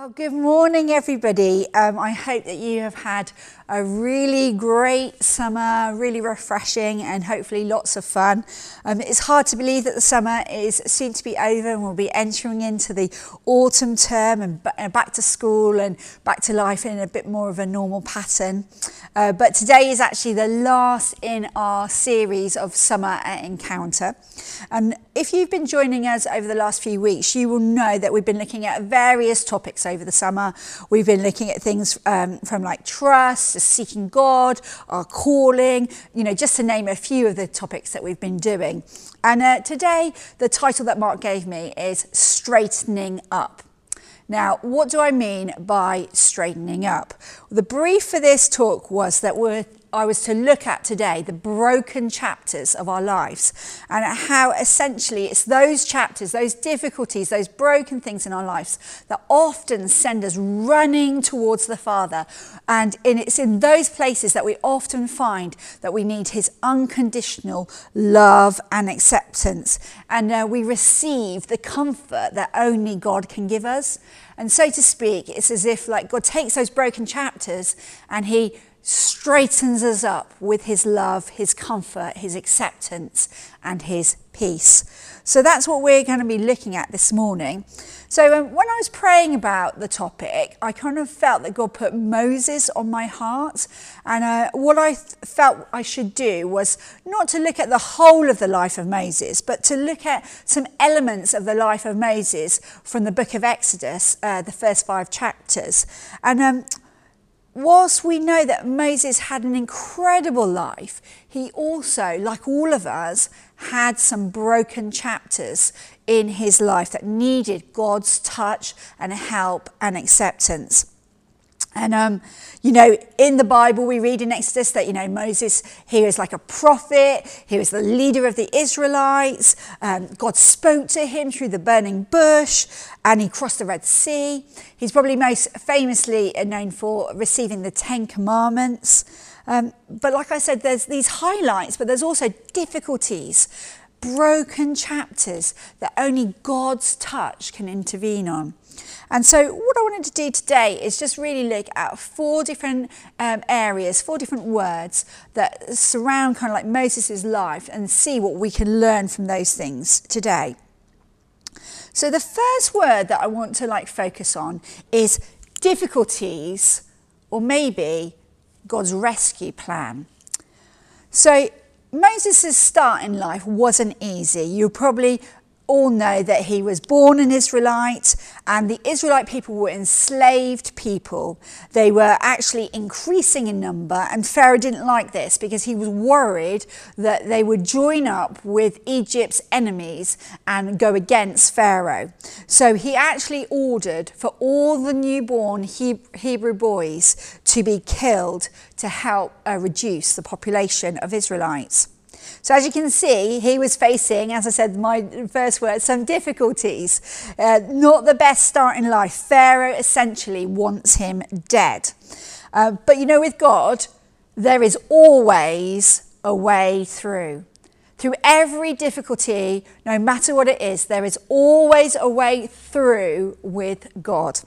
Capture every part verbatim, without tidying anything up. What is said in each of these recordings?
Well, good morning, everybody. Um, I hope that you have had a really great summer, really refreshing, and hopefully lots of fun. Um, it's hard to believe that the summer is soon to be over and we'll be entering into the autumn term and b- back to school and back to life in a bit more of a normal pattern. Uh, but today is actually the last in our series of Summer at Encounter. And if you've been joining us over the last few weeks, you will know that we've been looking at various topics over the summer. We've been looking at things um, from like trust, to seeking God, our calling, you know, just to name a few of the topics that we've been doing. And uh, today, the title that Mark gave me is Straightening Up. Now, what do I mean by straightening up? The brief for this talk was that we're I was to look at today the broken chapters of our lives and how essentially it's those chapters, those difficulties, those broken things in our lives that often send us running towards the Father. And in, it's in those places that we often find that we need his unconditional love and acceptance. And uh, we receive the comfort that only God can give us. And so to speak, it's as if like God takes those broken chapters and he straightens us up with his love, his comfort, his acceptance, and his peace. So that's what we're going to be looking at this morning. So um, when I was praying about the topic, I kind of felt that God put Moses on my heart. And uh, what I th- felt I should do was not to look at the whole of the life of Moses, but to look at some elements of the life of Moses from the book of Exodus, uh, the first five chapters. And um, whilst we know that Moses had an incredible life, he also, like all of us, had some broken chapters in his life that needed God's touch and help and acceptance. And, um, you know, in the Bible, we read in Exodus that, you know, Moses, he was like a prophet. He was the leader of the Israelites. Um, God spoke to him through the burning bush and he crossed the Red Sea. He's probably most famously known for receiving the Ten Commandments. Um, but like I said, there's these highlights, but there's also difficulties, broken chapters that only God's touch can intervene on. And so what I wanted to do today is just really look at four different um, areas, four different words that surround kind of like Moses' life and see what we can learn from those things today. So the first word that I want to like focus on is difficulties, or maybe God's rescue plan. So Moses' start in life wasn't easy. You probably all know that he was born an Israelite, and the Israelite people were enslaved people. They were actually increasing in number, and Pharaoh didn't like this because he was worried that they would join up with Egypt's enemies and go against Pharaoh. So he actually ordered for all the newborn Hebrew boys to be killed to help uh, reduce the population of Israelites. So as you can see, he was facing, as I said, my first word, some difficulties. Uh, not the best start in life. Pharaoh essentially wants him dead. Uh, but you know, with God, there is always a way through. Through every difficulty, no matter what it is, there is always a way through with God.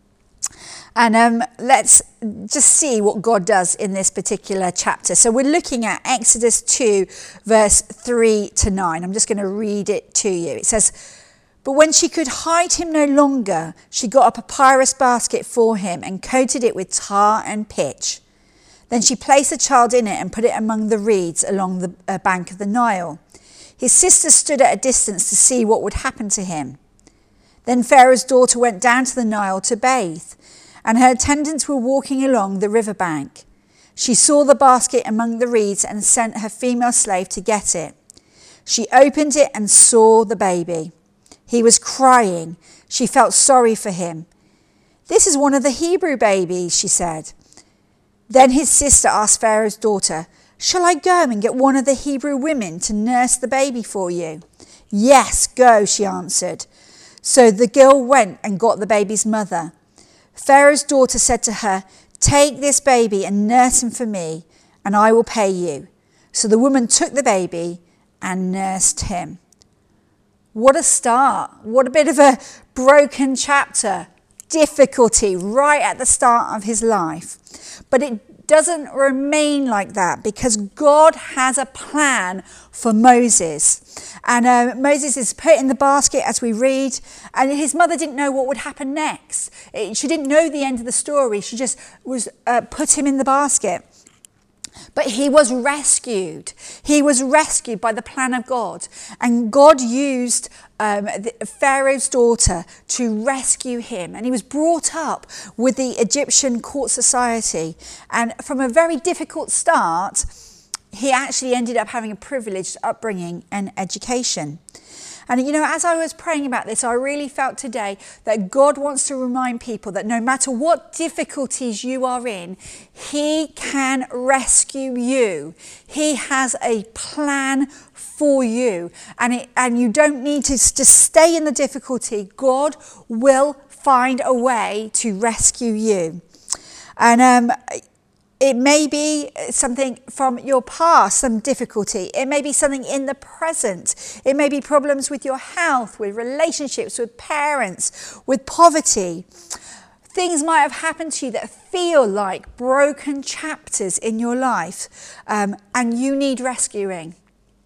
And um, let's just see what God does in this particular chapter. So we're looking at Exodus two, verse three to nine. I'm just going to read it to you. It says, "But when she could hide him no longer, she got a papyrus basket for him and coated it with tar and pitch. Then she placed the child in it and put it among the reeds along the uh, bank of the Nile. His sister stood at a distance to see what would happen to him. Then Pharaoh's daughter went down to the Nile to bathe, and her attendants were walking along the riverbank. She saw the basket among the reeds and sent her female slave to get it. She opened it and saw the baby. He was crying. She felt sorry for him. 'This is one of the Hebrew babies,' she said. Then his sister asked Pharaoh's daughter, 'Shall I go and get one of the Hebrew women to nurse the baby for you?' 'Yes, go,' she answered. So the girl went and got the baby's mother. Pharaoh's daughter said to her, 'Take this baby and nurse him for me, and I will pay you.' So the woman took the baby and nursed him." What a start. What a bit of a broken chapter. difficulty right at the start of his life. But it doesn't remain like that, because God has a plan for Moses. And uh, Moses is put in the basket, as we read, and his mother didn't know what would happen next. It, she didn't know the end of the story. She just was uh, put him in the basket. But he was rescued. He was rescued by the plan of God. And God used um, the, Pharaoh's daughter to rescue him. And he was brought up with the Egyptian court society. And from a very difficult start, he actually ended up having a privileged upbringing and education. And, you know, as I was praying about this, I really felt today that God wants to remind people that no matter what difficulties you are in, he can rescue you. He has a plan for you. And, it, and you don't need to just stay in the difficulty. God will find a way to rescue you. And um it may be something from your past, some difficulty. It may be something in the present. It may be problems with your health, with relationships, with parents, with poverty. Things might have happened to you that feel like broken chapters in your life, um, and you need rescuing.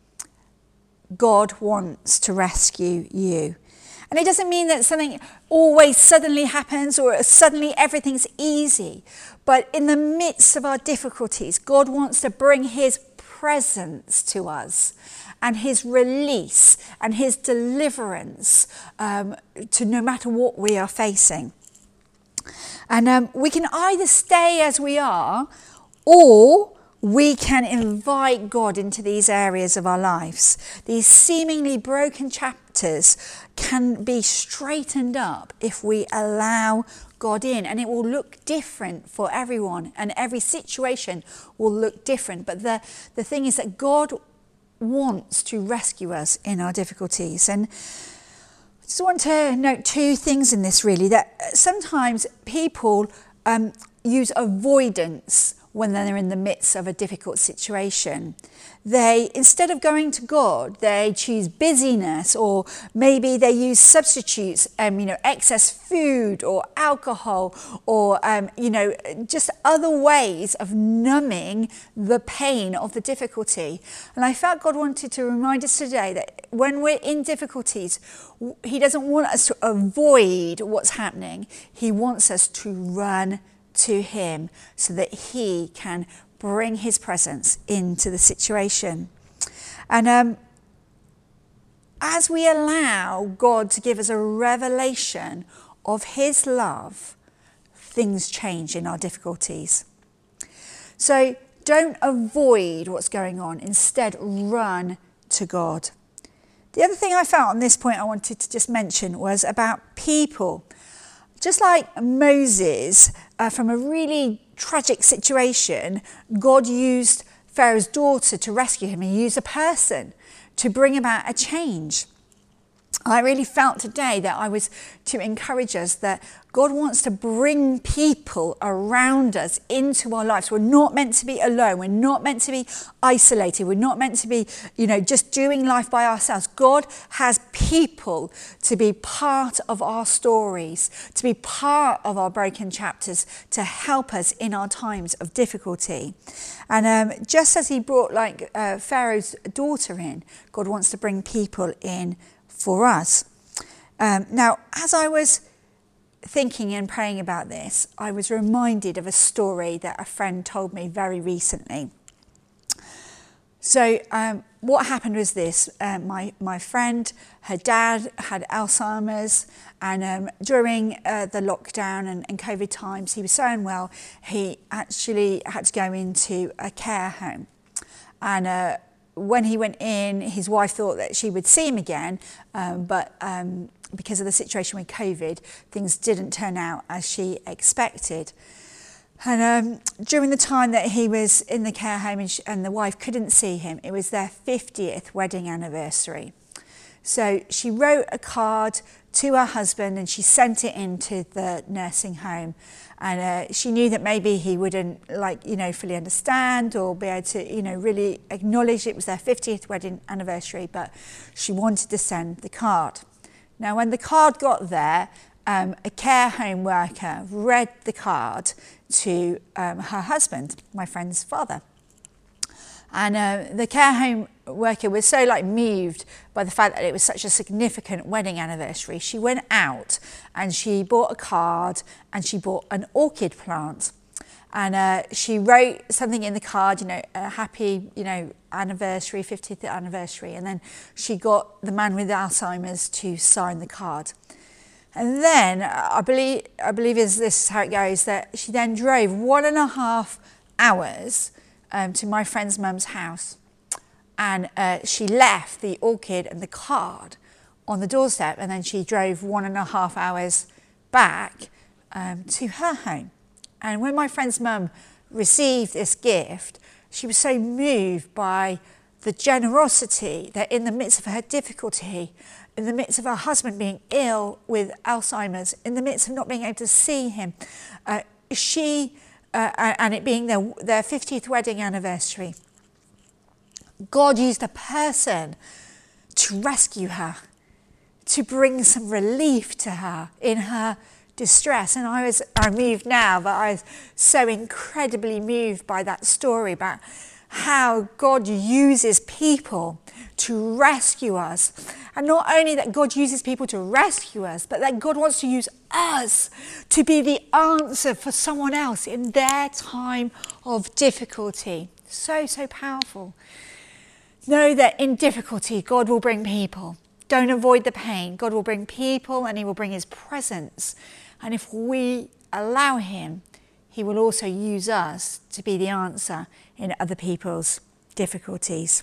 God wants to rescue you. And it doesn't mean that something always suddenly happens or suddenly everything's easy. But in the midst of our difficulties, God wants to bring his presence to us and his release and his deliverance um, to no matter what we are facing. And um, we can either stay as we are, or we can invite God into these areas of our lives. These seemingly broken chapters can be straightened up if we allow God in, and it will look different for everyone, and every situation will look different. But the, the thing is that God wants to rescue us in our difficulties. And I just want to note two things in this, really, that sometimes people um, use avoidance when they're in the midst of a difficult situation. They, instead of going to God, they choose busyness, or maybe they use substitutes, um, you know, excess food or alcohol, or, um, you know, just other ways of numbing the pain of the difficulty. And I felt God wanted to remind us today that when we're in difficulties, he doesn't want us to avoid what's happening. He wants us to run to him so that he can bring his presence into the situation. And um, as we allow God to give us a revelation of his love, things change in our difficulties. So don't avoid what's going on. Instead, run to God. The other thing I felt on this point I wanted to just mention was about people. Just like Moses, uh, from a really tragic situation, God used Pharaoh's daughter to rescue him. He used a person to bring about a change. I really felt today that I was to encourage us that God wants to bring people around us into our lives. We're not meant to be alone. We're not meant to be isolated. We're not meant to be, you know, just doing life by ourselves. God has people to be part of our stories, to be part of our broken chapters, to help us in our times of difficulty. And um, just as he brought like uh, Pharaoh's daughter in, God wants to bring people in for us. Um, now, as I was thinking and praying about this, I was reminded of a story that a friend told me very recently. So um, what happened was this. Uh, my, my friend, her dad had Alzheimer's, and um, during uh, the lockdown and, and COVID times, he was so unwell, he actually had to go into a care home. And uh, when he went in, his wife thought that she would see him again, um, but um, because of the situation with COVID, things didn't turn out as she expected. And um, during the time that he was in the care home and, she, and the wife couldn't see him, it was their fiftieth wedding anniversary. So she wrote a card to her husband and she sent it into the nursing home. And uh, she knew that maybe he wouldn't, like, you know, fully understand or be able to, you know, really acknowledge it was their fiftieth wedding anniversary, but she wanted to send the card. Now, when the card got there, um, a care home worker read the card to um, her husband, my friend's father. And uh, the care home worker was so like moved by the fact that it was such a significant wedding anniversary. She went out and she bought a card and she bought an orchid plant. And uh, she wrote something in the card, you know, a happy, you know, anniversary, fiftieth anniversary. And then she got the man with Alzheimer's to sign the card. And then I believe, I believe is this is how it goes, that she then drove one and a half hours um, to my friend's mum's house. And uh, she left the orchid and the card on the doorstep. And then she drove one and a half hours back um, to her home. And when my friend's mum received this gift, she was so moved by the generosity that in the midst of her difficulty, in the midst of her husband being ill with Alzheimer's, in the midst of not being able to see him, uh, she, uh, and it being their, their fiftieth wedding anniversary, God used a person to rescue her, to bring some relief to her in her distress. And I was, I'm moved now, but I was so incredibly moved by that story about how God uses people to rescue us. And not only that God uses people to rescue us, but that God wants to use us to be the answer for someone else in their time of difficulty. So, so powerful. Know that in difficulty, God will bring people. Don't avoid the pain. God will bring people and he will bring his presence. And if we allow him, he will also use us to be the answer in other people's difficulties.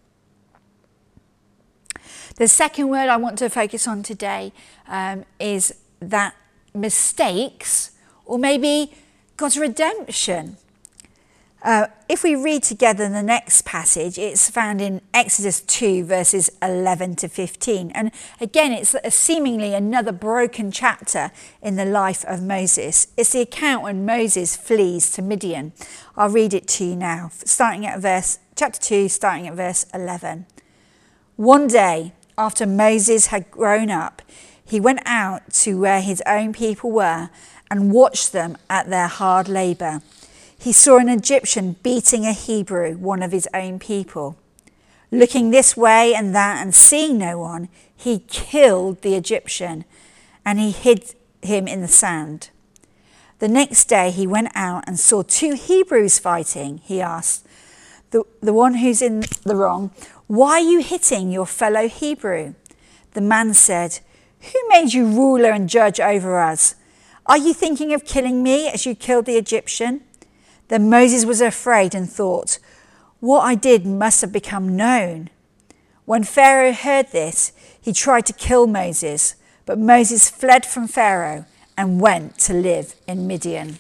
The second word I want to focus on today um, is that mistakes, or maybe God's redemption. Uh, if we read together the next passage, it's found in Exodus two, verses eleven to fifteen. And again, it's a seemingly another broken chapter in the life of Moses. It's the account when Moses flees to Midian. I'll read it to you now, starting at verse, chapter two, starting at verse eleven. One day, after Moses had grown up, he went out to where his own people were and watched them at their hard labour. He saw an Egyptian beating a Hebrew, one of his own people. Looking this way and that and seeing no one, he killed the Egyptian and he hid him in the sand. The next day he went out and saw two Hebrews fighting. He asked the, the one who's in the wrong, "Why are you hitting your fellow Hebrew?" The man said, "Who made you ruler and judge over us? Are you thinking of killing me as you killed the Egyptian?" Then Moses was afraid and thought, "What I did must have become known." When Pharaoh heard this, he tried to kill Moses, but Moses fled from Pharaoh and went to live in Midian.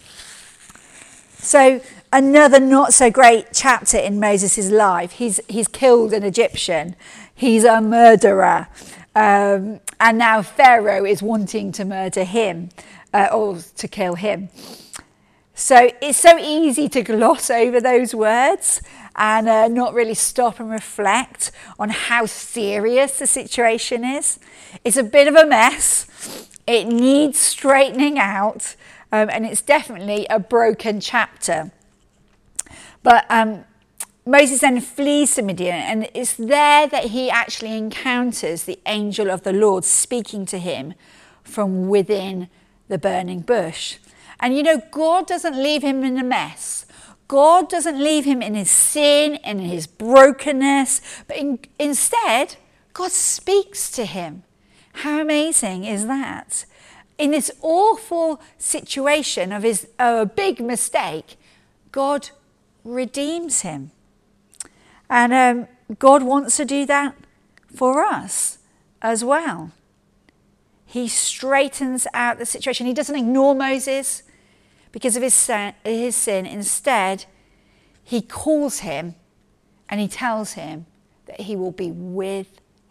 So another not so great chapter in Moses' life. He's, he's killed an Egyptian. He's a murderer. Um, and now Pharaoh is wanting to murder him uh, or to kill him. So it's so easy to gloss over those words and uh, not really stop and reflect on how serious the situation is. It's a bit of a mess. It needs straightening out, um, and it's definitely a broken chapter. But um, Moses then flees to Midian, and it's there that he actually encounters the angel of the Lord speaking to him from within the burning bush. And you know, God doesn't leave him in a mess. God doesn't leave him in his sin and in his brokenness, but in, instead, God speaks to him. How amazing is that? In this awful situation of his uh, big mistake, God redeems him. And um, God wants to do that for us as well. He straightens out the situation. He doesn't ignore Moses because of his sin, his sin. Instead, he calls him and he tells him that he will be with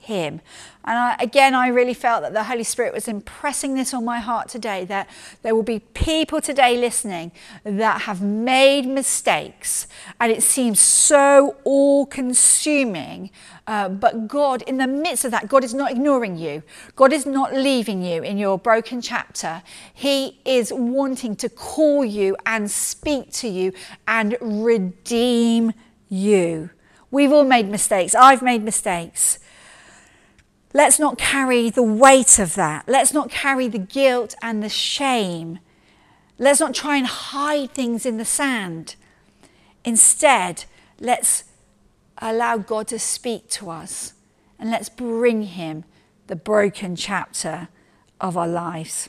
him. And I, again, I really felt that the Holy Spirit was impressing this on my heart today, that there will be people today listening that have made mistakes, and it seems so all-consuming. Uh, but God, in the midst of that, God is not ignoring you. God is not leaving you in your broken chapter. He is wanting to call you and speak to you and redeem you. We've all made mistakes. I've made mistakes. Let's not carry the weight of that. Let's not carry the guilt and the shame. Let's not try and hide things in the sand. Instead, let's allow God to speak to us, and let's bring him the broken chapter of our lives.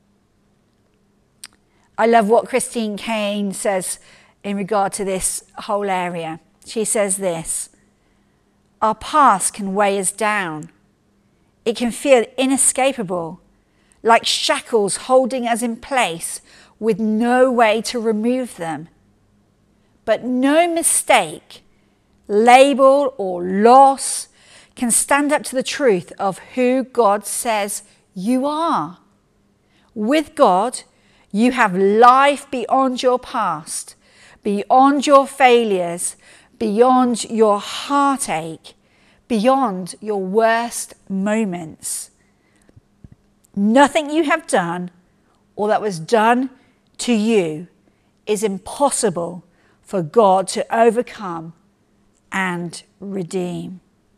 I love what Christine Caine says in regard to this whole area. She says this: our past can weigh us down. It can feel inescapable, like shackles holding us in place with no way to remove them. But no mistake, label, or loss can stand up to the truth of who God says you are. With God, you have life beyond your past, beyond your failures, beyond your heartache, beyond your worst moments. Nothing you have done or that was done to you is impossible for God to overcome and redeem.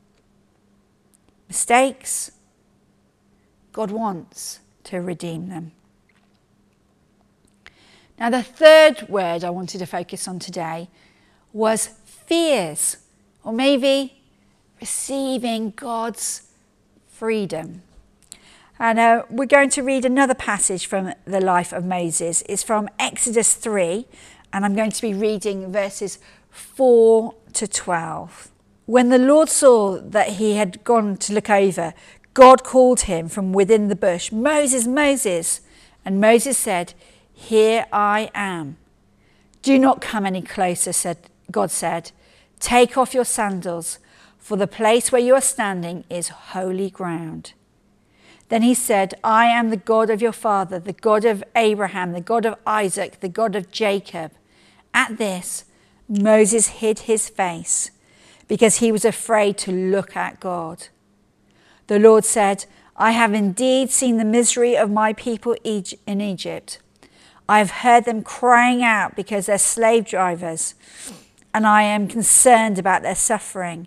Mistakes, God wants to redeem them. Now, the third word I wanted to focus on today was fears, or maybe receiving God's freedom. And uh, we're going to read another passage from the life of Moses. It's from Exodus three, and I'm going to be reading verses four to twelve. When the Lord saw that he had gone to look over, God called him from within the bush, "Moses, Moses." And Moses said, "Here I am." "Do not come any closer," said God said. "Take off your sandals, for the place where you are standing is holy ground." Then he said, "I am the God of your father, the God of Abraham, the God of Isaac, the God of Jacob." At this, Moses hid his face because he was afraid to look at God. The Lord said, "I have indeed seen the misery of my people in Egypt. I have heard them crying out because they're slave drivers, and I am concerned about their suffering.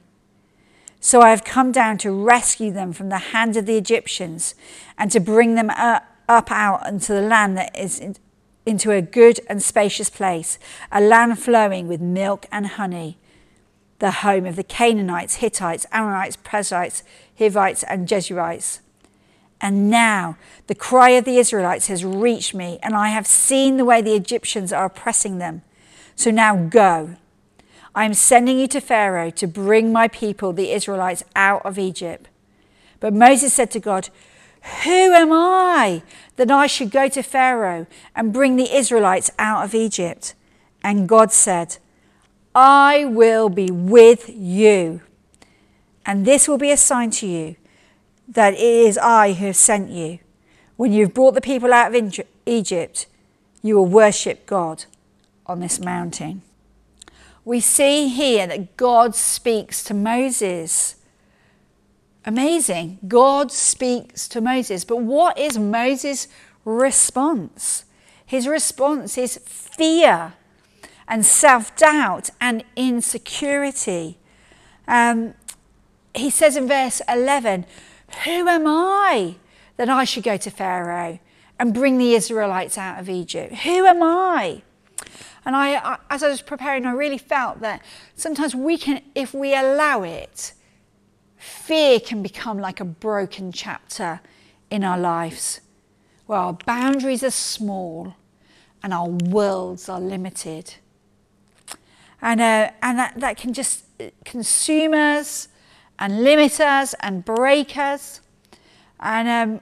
So I have come down to rescue them from the hand of the Egyptians and to bring them up, up out into the land that is in, into a good and spacious place, a land flowing with milk and honey, the home of the Canaanites, Hittites, Amorites, Perizzites, Hivites, and Jebusites. And now the cry of the Israelites has reached me, and I have seen the way the Egyptians are oppressing them. So now go. I am sending you to Pharaoh to bring my people, the Israelites, out of Egypt." But Moses said to God, "Who am I that I should go to Pharaoh and bring the Israelites out of Egypt?" And God said, "I will be with you, and this will be a sign to you that it is I who have sent you. When you have brought the people out of Egypt, you will worship God on this mountain." We see here that God speaks to Moses. Amazing. God speaks to Moses. But what is Moses' response? His response is fear and self-doubt and insecurity. Um, he says in verse eleven, "Who am I that I should go to Pharaoh and bring the Israelites out of Egypt? Who am I?" And I, I, as I was preparing, I really felt that sometimes we can, if we allow it, fear can become like a broken chapter in our lives, where our boundaries are small and our worlds are limited. And, uh, and that, that can just consume us and limit us and break us. And um,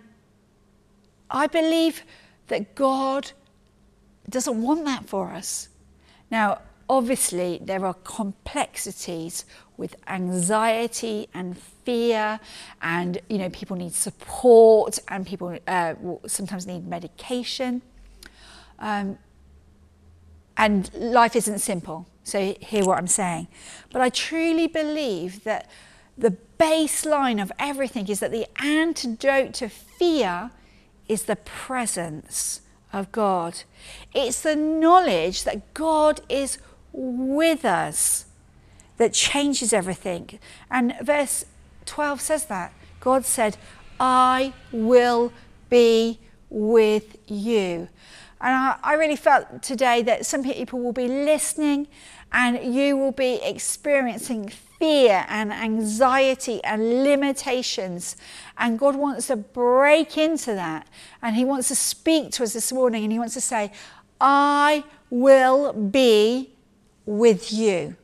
I believe that God doesn't want that for us. Now, obviously there are complexities with anxiety and fear, and you know, people need support, and people uh, will sometimes need medication. Um, and life isn't simple. So hear what I'm saying. But I truly believe that the baseline of everything is that the antidote to fear is the presence of God. It's the knowledge that God is with us that changes everything. And verse twelve says that. God said, I will be with you. And I, I really felt today that some people will be listening and you will be experiencing fear and anxiety and limitations. And God wants to break into that. And he wants to speak to us this morning, and he wants to say, I will be with you.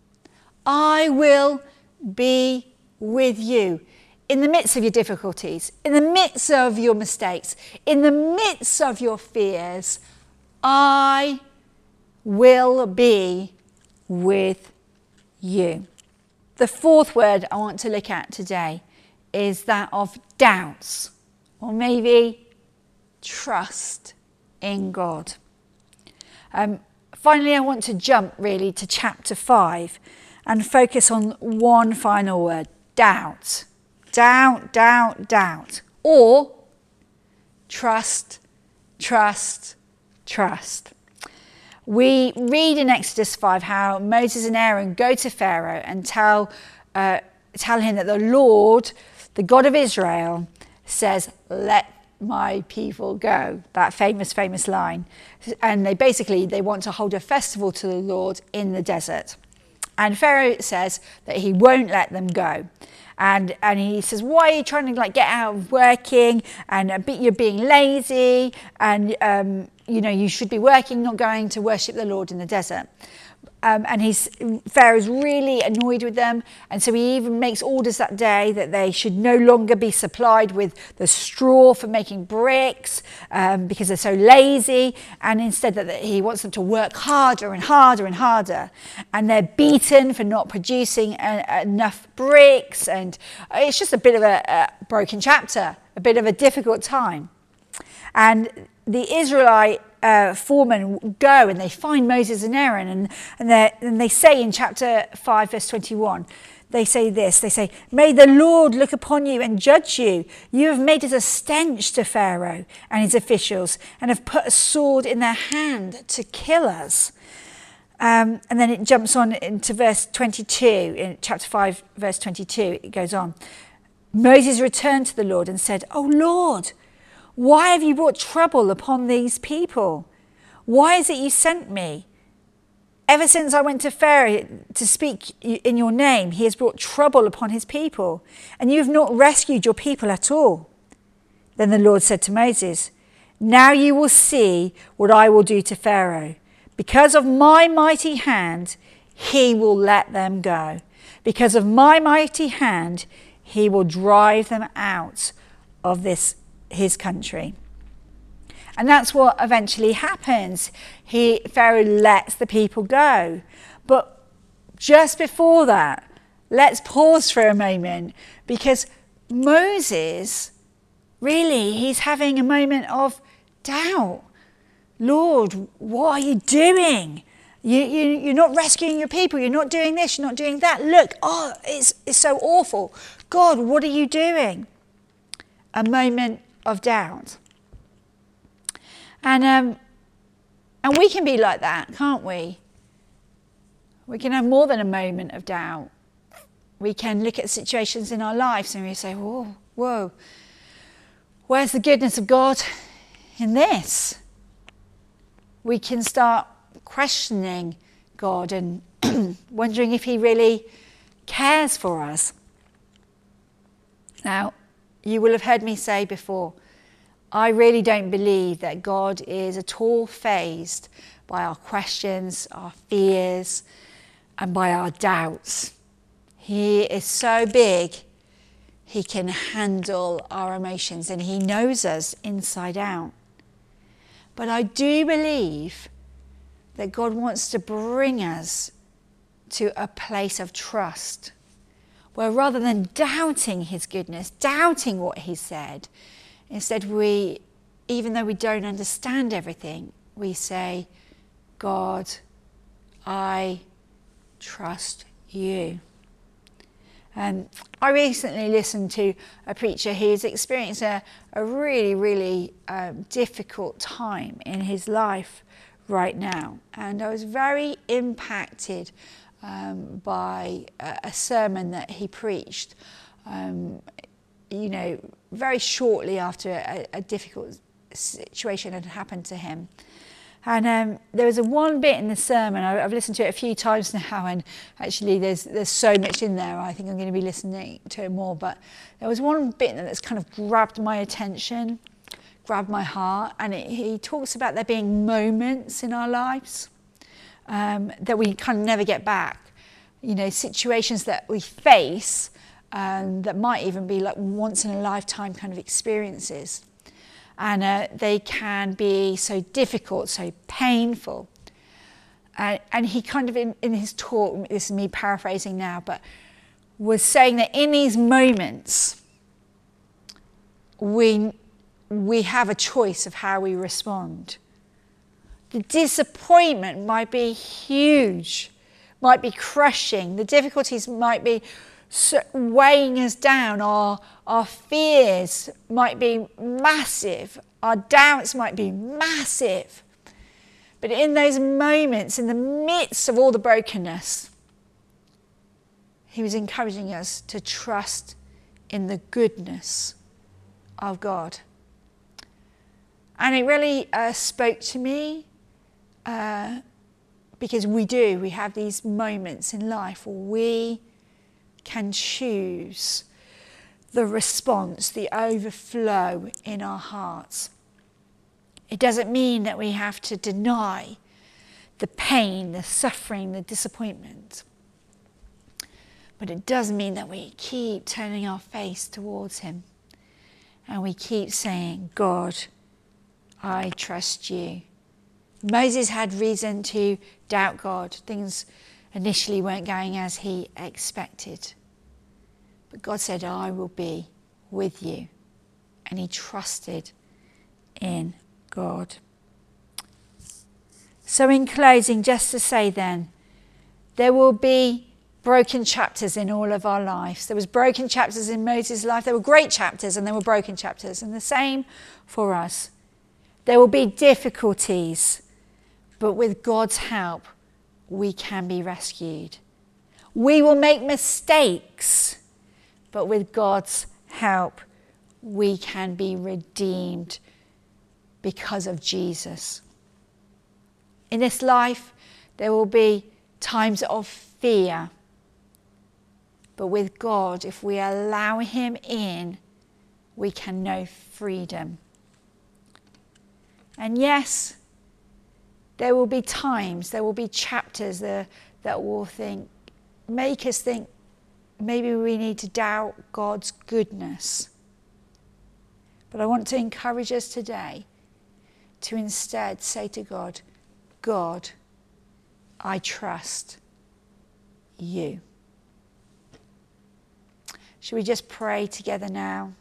I will be with you. In the midst of your difficulties, in the midst of your mistakes, in the midst of your fears, I will be with you. The fourth word I want to look at today is that of doubts, or maybe trust in God. Um, finally, I want to jump really to chapter five and focus on one final word, doubt. Doubt, doubt, doubt. Or trust, trust, trust. We read in Exodus five how Moses and Aaron go to Pharaoh and tell, uh, tell him that the Lord, the God of Israel, says, let my people go. That famous, famous line. And they basically, they want to hold a festival to the Lord in the desert. And Pharaoh says that he won't let them go. And and he says, why are you trying to like get out of working? And uh, be, you're being lazy. And, um, you know, you should be working, not going to worship the Lord in the desert. Um, and he's, Pharaoh's really annoyed with them. And so he even makes orders that day that they should no longer be supplied with the straw for making bricks um, because they're so lazy. And instead that he wants them to work harder and harder and harder. And they're beaten for not producing a, enough bricks. And it's just a bit of a, a broken chapter, a bit of a difficult time. And the Israelite uh, foremen go and they find Moses and Aaron, and, and, and they say in chapter five, verse twenty-one, they say this, they say, may the Lord look upon you and judge you. You have made us a stench to Pharaoh and his officials, and have put a sword in their hand to kill us. Um, and then it jumps on into verse twenty-two, in chapter five, verse twenty-two, it goes on. Moses returned to the Lord and said, oh Lord, why have you brought trouble upon these people? Why is it you sent me? Ever since I went to Pharaoh to speak in your name, he has brought trouble upon his people, and you have not rescued your people at all. Then the Lord said to Moses, now you will see what I will do to Pharaoh. Because of my mighty hand, he will let them go. Because of my mighty hand, he will drive them out of this his country. And that's what eventually happens. He, Pharaoh lets the people go. But just before that, let's pause for a moment, because Moses, really, he's having a moment of doubt. Lord, what are you doing? You, you, you're not rescuing your people. You're not doing this. You're not doing that. Look, oh, it's, it's so awful. God, what are you doing? A moment of doubt. And um, and we can be like that, can't we? We can have more than a moment of doubt. We can look at situations in our lives and we say, whoa, whoa, where's the goodness of God in this? We can start questioning God and wondering if he really cares for us. Now, you will have heard me say before, I really don't believe that God is at all fazed by our questions, our fears, and by our doubts. He is so big, he can handle our emotions, and he knows us inside out. But I do believe that God wants to bring us to a place of trust, where rather than doubting his goodness, doubting what he said, instead we, even though we don't understand everything, we say, God, I trust you. Um, I recently listened to a preacher who's experienced a, a really, really um, difficult time in his life right now. And I was very impacted um, by a, a sermon that he preached, um, you know, very shortly after a, a difficult situation had happened to him. And um, there was a one bit in the sermon, I, I've listened to it a few times now, and actually there's there's so much in there, I think I'm going to be listening to it more, but there was one bit that's kind of grabbed my attention, grabbed my heart, and it, he talks about there being moments in our lives um, that we kind of never get back, you know, situations that we face um, that might even be like once in a lifetime kind of experiences. And uh, they can be so difficult, so painful. Uh, and he kind of, in, in his talk, this is me paraphrasing now, but was saying that in these moments, we, we have a choice of how we respond. The disappointment might be huge, might be crushing. The difficulties might be weighing us down. Our, our fears might be massive. Our doubts might be massive. But in those moments, in the midst of all the brokenness, he was encouraging us to trust in the goodness of God. And it really uh, spoke to me uh, because we do. We have these moments in life where we can choose the response, the overflow in our hearts. It doesn't mean that we have to deny the pain, the suffering, the disappointment. But it does mean that we keep turning our face towards him and we keep saying, God, I trust you. Moses had reason to doubt God. Things initially weren't going as he expected. But God said, I will be with you. And he trusted in God. So in closing, just to say then, there will be broken chapters in all of our lives. There was broken chapters in Moses' life. There were great chapters and there were broken chapters. And the same for us. There will be difficulties, but with God's help, we can be rescued. We will make mistakes, but with God's help, we can be redeemed because of Jesus. In this life, there will be times of fear, but with God, if we allow him in, we can know freedom. And yes, there will be times, there will be chapters there that will think, make us think maybe we need to doubt God's goodness. But I want to encourage us today to instead say to God, God, I trust you. Should we just pray together now?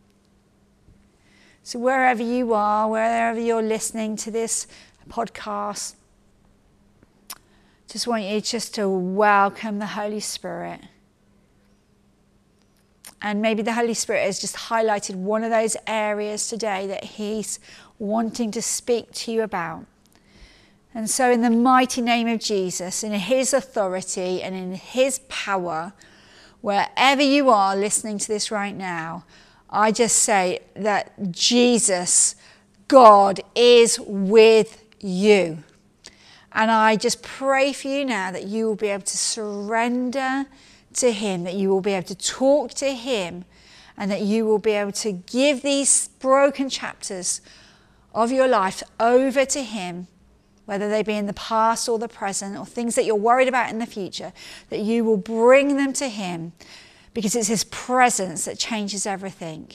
So wherever you are, wherever you're listening to this podcast, just want you just to welcome the Holy Spirit. And maybe the Holy Spirit has just highlighted one of those areas today that he's wanting to speak to you about. And so in the mighty name of Jesus, in his authority and in his power, wherever you are listening to this right now, I just say that Jesus, God, is with you. And I just pray for you now that you will be able to surrender to him, that you will be able to talk to him, and that you will be able to give these broken chapters of your life over to him, whether they be in the past or the present, or things that you're worried about in the future, that you will bring them to him, because it's his presence that changes everything.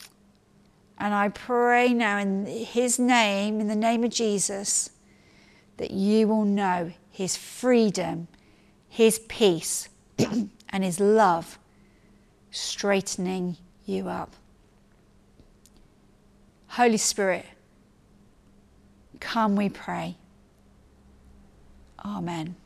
And I pray now in his name, in the name of Jesus, that you will know his freedom, his peace, and his love straightening you up. Holy Spirit, come, we pray. Amen.